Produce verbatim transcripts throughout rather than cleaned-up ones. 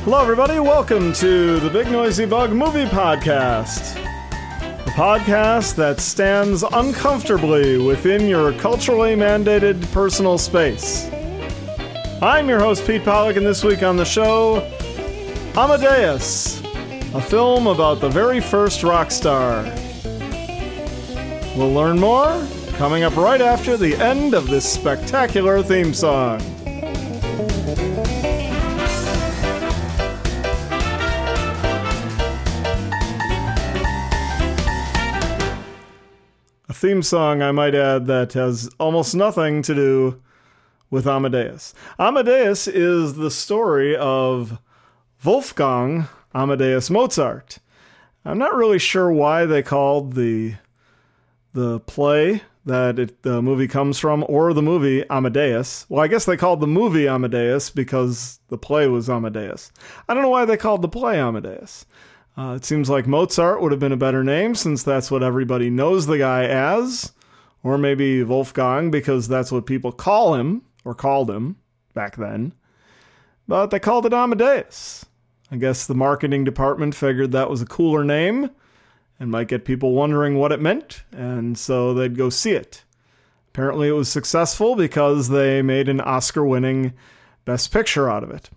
Hello, everybody. Welcome to the Big Noisy Bug Movie Podcast, a podcast that stands uncomfortably within your culturally mandated personal space. I'm your host, Pete Pollack, and this week on the show, Amadeus, a film about the very first rock star. We'll learn more coming up right after the end of this spectacular theme song. A theme song, I might add, that has almost nothing to do with Amadeus. Amadeus is the story of Wolfgang Amadeus Mozart. I'm not really sure why they called the the play that it, the movie comes from, or the movie Amadeus. Well, I guess they called the movie Amadeus because the play was Amadeus. I don't know why they called the play Amadeus. Uh, it seems like Mozart would have been a better name since that's what everybody knows the guy as. Or maybe Wolfgang because that's what people call him, or called him back then. But they called it Amadeus. I guess the marketing department figured that was a cooler name and might get people wondering what it meant, and so they'd go see it. Apparently it was successful because they made an Oscar-winning Best Picture out of it.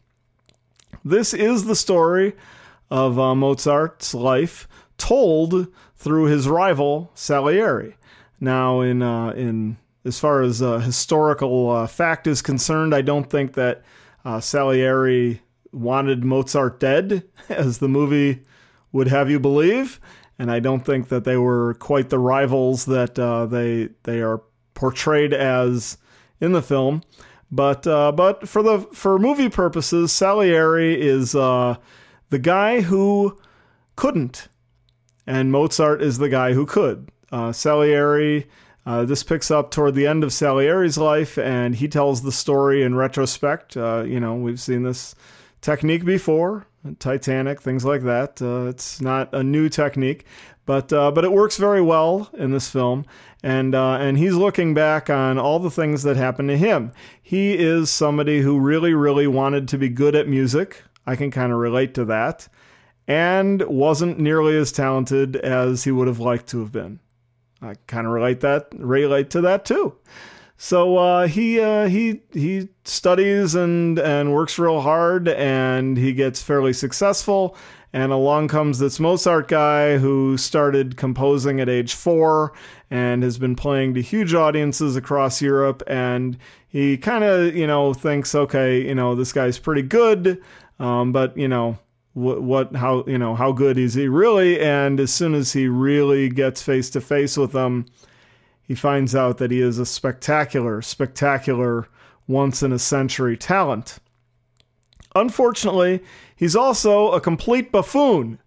This is the story of uh, Mozart's life told through his rival Salieri. Now, in uh, in as far as uh, historical uh, fact is concerned, I don't think that uh, Salieri wanted Mozart dead, as the movie would have you believe, and I don't think that they were quite the rivals that uh, they they are portrayed as in the film. But uh, but for the for movie purposes, Salieri is uh, the guy who couldn't, and Mozart is the guy who could. Uh, Salieri, uh, this picks up toward the end of Salieri's life, and he tells the story in retrospect. Uh, you know, we've seen this technique before, Titanic, things like that. Uh, it's not a new technique, but uh, but it works very well in this film. And uh, and he's looking back on all the things that happened to him. He is somebody who really, really wanted to be good at music. I can kind of relate to that. And wasn't nearly as talented as he would have liked to have been. I kind of relate that relate to that too. So uh, he uh, he he studies and and works real hard, and he gets fairly successful. And along comes this Mozart guy who started composing at age four and has been playing to huge audiences across Europe. And he kind of, you know, thinks, okay, you know, this guy's pretty good, um, but you know. What, what, how, you know, how good is he really? And as soon as he really gets face to face with them, he finds out that he is a spectacular, spectacular, once in a century talent. Unfortunately, he's also a complete buffoon.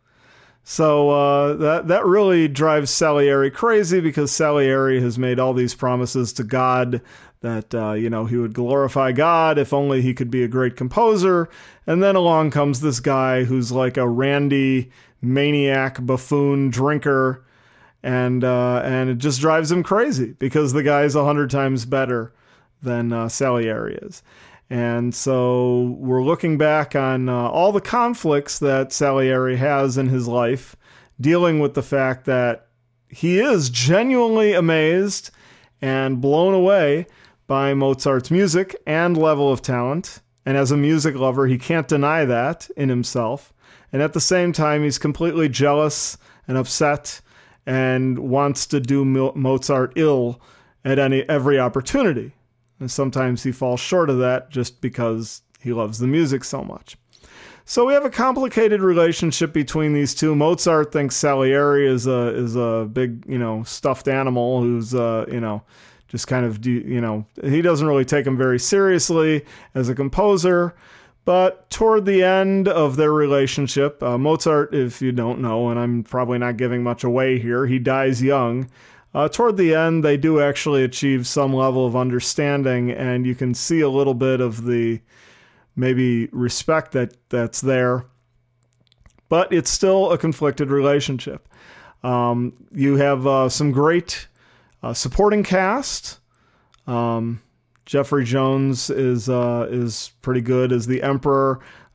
So uh, that that really drives Salieri crazy, because Salieri has made all these promises to God that, uh, you know, he would glorify God if only he could be a great composer. And then along comes this guy who's like a randy, maniac, buffoon drinker. And uh, and it just drives him crazy because the guy's a hundred times better than uh, Salieri is. And so we're looking back on uh, all the conflicts that Salieri has in his life, dealing with the fact that he is genuinely amazed and blown away by Mozart's music and level of talent. And as a music lover, he can't deny that in himself. And at the same time, he's completely jealous and upset and wants to do Mozart ill at any every opportunity. And sometimes he falls short of that just because he loves the music so much. So we have a complicated relationship between these two. Mozart thinks Salieri is a is a big, you know, stuffed animal who's, uh, you know, just kind of, you know, he doesn't really take him very seriously as a composer. But toward the end of their relationship, uh, Mozart, if you don't know, and I'm probably not giving much away here, he dies young. Uh, toward the end, they do actually achieve some level of understanding, and you can see a little bit of the maybe respect that, that's there. But it's still a conflicted relationship. Um, you have uh, some great uh, supporting cast. Um, Jeffrey Jones is uh, is pretty good as the Emperor.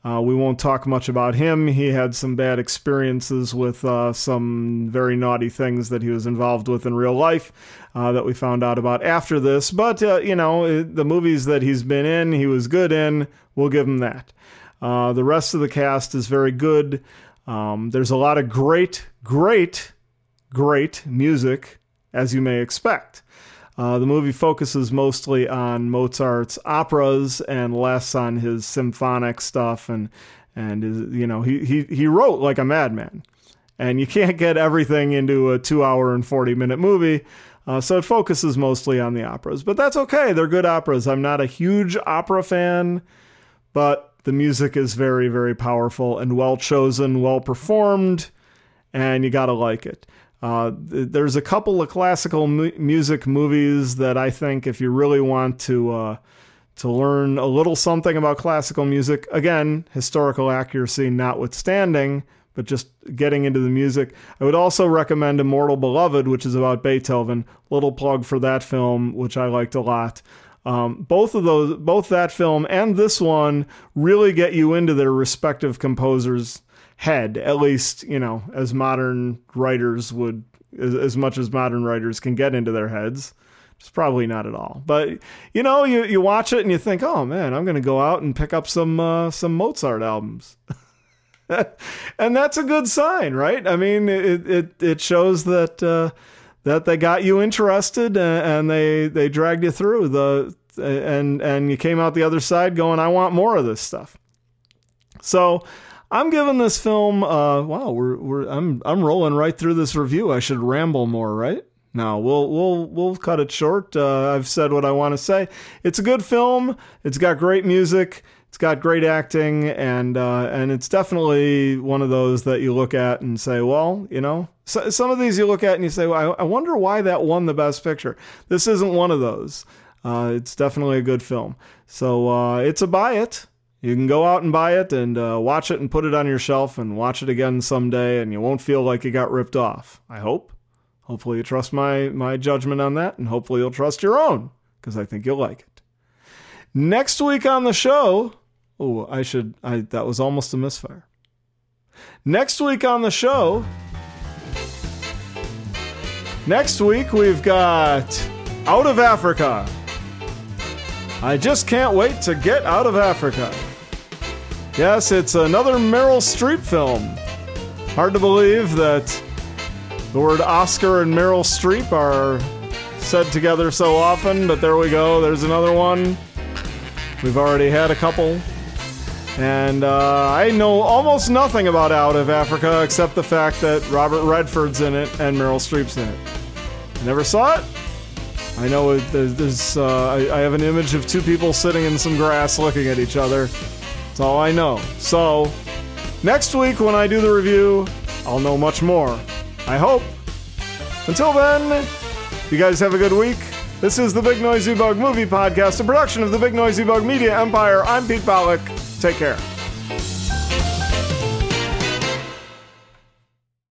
Uh, we won't talk much about him. He had some bad experiences with uh, some very naughty things that he was involved with in real life uh, that we found out about after this. But, uh, you know, the movies that he's been in, he was good in. We'll give him that. Uh, the rest of the cast is very good. Um, there's a lot of great, great, great music, as you may expect. Uh, the movie focuses mostly on Mozart's operas and less on his symphonic stuff, and and his, you know he, he he wrote like a madman, and you can't get everything into a two hour and forty minute movie, uh, so it focuses mostly on the operas. But that's okay; they're good operas. I'm not a huge opera fan, but the music is very very powerful and well chosen, well performed, and you gotta like it. Uh, there's a couple of classical mu- music movies that I think if you really want to uh, to learn a little something about classical music, again, historical accuracy notwithstanding, but just getting into the music, I would also recommend Immortal Beloved, which is about Beethoven. Little plug for that film, which I liked a lot. Um, both of those, both that film and this one really get you into their respective composers' head, at least, you know, as modern writers would, as, as much as modern writers can get into their heads. It's probably not at all. But, you know, you, you watch it and you think, oh man, I'm going to go out and pick up some, uh, some Mozart albums. And that's a good sign, right? I mean, it, it, it shows that, uh, that they got you interested and they, they dragged you through the, and, and you came out the other side going, I want more of this stuff. So, I'm giving this film. Uh, wow, we're we're I'm I'm rolling right through this review. I should ramble more, right? No, we'll we'll we'll cut it short. Uh, I've said what I want to say. It's a good film. It's got great music. It's got great acting, and uh, and it's definitely one of those that you look at and say, well, you know, so, some of these you look at and you say, well, I, I wonder why that won the Best Picture. This isn't one of those. Uh, it's definitely a good film. So uh, it's a buy it. You can go out and buy it and uh, watch it and put it on your shelf and watch it again someday, and you won't feel like you got ripped off. I hope. Hopefully you trust my, my judgment on that, and hopefully you'll trust your own, because I think you'll like it. Next week on the show... Oh, I should... I that was almost a misfire. Next week on the show... Next week we've got Out of Africa. I just can't wait to get out of Africa. Yes, it's another Meryl Streep film. Hard to believe that the word Oscar and Meryl Streep are said together so often, but there we go. There's another one. We've already had a couple. And uh, I know almost nothing about Out of Africa except the fact that Robert Redford's in it and Meryl Streep's in it. Never saw it? I know it, there's. Uh, I, I have an image of two people sitting in some grass looking at each other. That's all I know. So, next week when I do the review, I'll know much more. I hope. Until then, you guys have a good week. This is the Big Noisy Bug Movie Podcast, a production of the Big Noisy Bug Media Empire. I'm Pete Pollack. Take care.